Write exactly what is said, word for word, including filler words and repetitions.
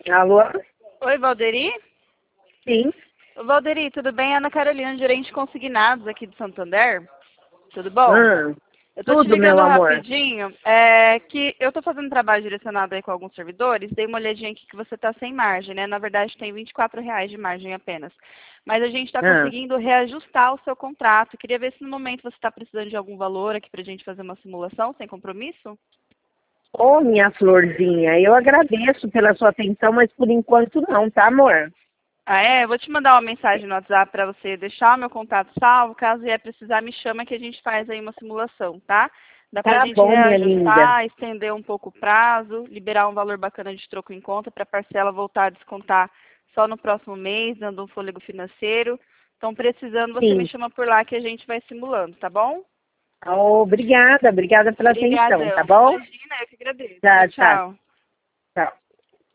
Alô? Oi, Valderi? Sim. Ô, Valderi, tudo bem? Ana Carolina, gerente de consignados aqui do Santander. Tudo bom? Hum, Eu tô te tudo, meu ligando amor. rapidinho, é que eu tô fazendo trabalho direcionado aí com alguns servidores, dei uma olhadinha aqui que você tá sem margem, né? Na verdade tem vinte e quatro reais de margem apenas. Mas a gente está Ah. conseguindo reajustar o seu contrato. Queria ver se no momento você está precisando de algum valor aqui pra gente fazer uma simulação sem compromisso. Ô, minha florzinha, eu agradeço pela sua atenção, mas por enquanto não, tá, amor? Ah, é? Eu vou te mandar uma mensagem no WhatsApp para você deixar o meu contato salvo. Caso vier precisar, me chama que a gente faz aí uma simulação, tá? Dá para a Tá gente bom, minha linda. reajustar, estender um pouco o prazo, liberar um valor bacana de troco em conta para a parcela voltar a descontar só no próximo mês, dando um fôlego financeiro. Então, precisando, você me Sim. chama por lá que a gente vai simulando, tá bom? Obrigada, obrigada pela atenção, tá Obrigadão. bom? Imagina, eu que agradeço. Tchau, Tá, tá, tchau. tchau.